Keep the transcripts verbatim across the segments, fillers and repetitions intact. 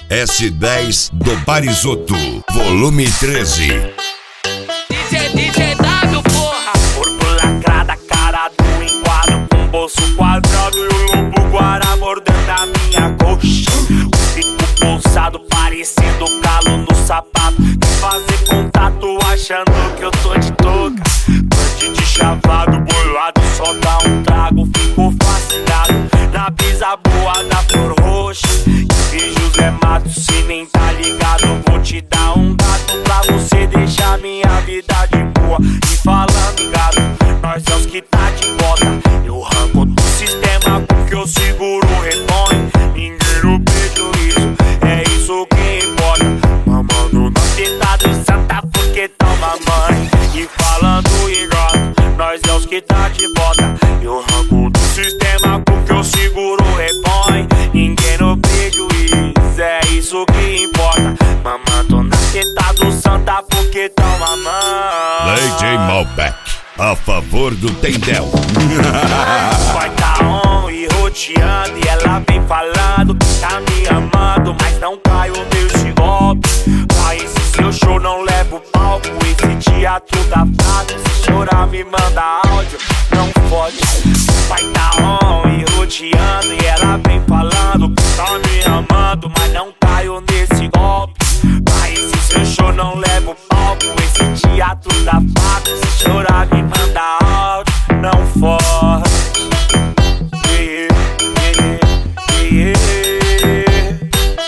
S dez do Barizoto, volume treze. D J, D J W, porra. Corpo lacrada, cara do enquadro, com bolso quadrado e o lobo guará mordendo a minha coxa. O pico pulsado, parecendo calo no sapato. Quer fazer contato achando que eu tô de touca. Bande de chavado, bolado, só dá um trago. Fico fascinado na brisa boa da flor roxa. E José Matos, se nem tá ligado, vou te dar um dado pra você deixar minha vida de boa. E falando em gado, nós é os que tá de bota. Eu arranco do sistema porque eu seguro o rebanho. Ninguém no prejuízo, é isso que importa. Mamando no tentado santa porque tá mamãe. E falando em gado, nós é os que tá de bota. Eu arranco do sistema porque eu seguro o rebanho. Ninguém no prejuízo, é isso que importa. Mamando na teta do santa porque tá mamãe. D J Malbec, a favor do Tendel. Vai tá on e roteando e ela vem falando que tá me amando, mas não caio nesse golpe. Pra esse seu show não levo palco, esse teatro da frase. Se chorar me manda áudio, não fode. Vai tá on e roteando e ela vem falando que tá me amando, mas não caio nesse golpe. Pra esse seu show não levo palco, esse teatro da faca. Se chorar me manda áudio, não fode. Yeah, yeah, yeah.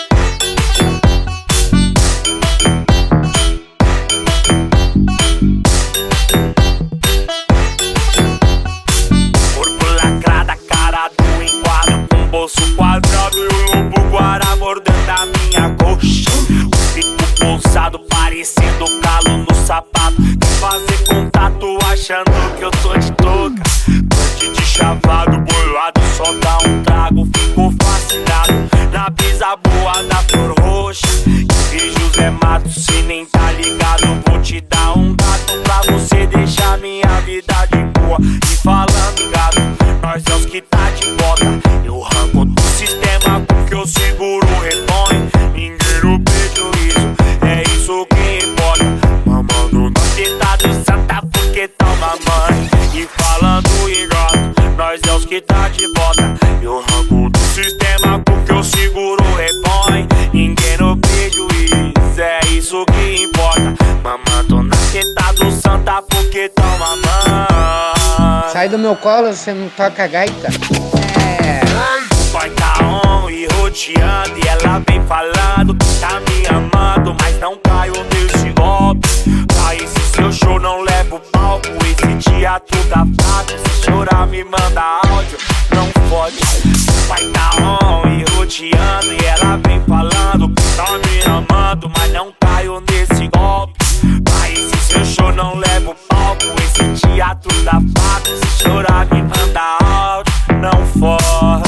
Corpo lacrada, cara do enquadro, com bolso quadrado e o lobo guará mordendo a minha coxa. O pico pulsado, parecendo calo no sapato. Quer fazer contato achando que eu tô de touca. Bande de chavado, bolado, só dá um trago. Fico fascinado na brisa boa da flor roxa. E José Matos, se nem tá ligado, vou te dar um gato pra você deixar minha vida de boa. E falando em gato, nós é os que tá de bota. Eu arranco do sistema porque eu seguro o rebanho. Ninguém no prejuízo, é isso que importa. Mamando na teta do santa porque tá mamãe. E falando em gato, nós é os que tá de bota. Eu arranco do sistema porque eu seguro o rebanho. Ninguém no prejuízo, é isso que importa. Mamando na teta do santa porque tá mamãe. Sai do meu colo, você não toca gaita. É. Vai tá on e roteando e ela vem falando que tá me amando, mas não caio nesse golpe. Pra esse seu show não levo palco, esse teatro da faca. Se chorar me manda áudio, não fode. Vai tá on e roteando e ela vem falando que tá me amando, mas não caio nesse golpe. Pra esse seu show não levo palco, esse teatro da faca. Se chorar me manda áudio, não fode.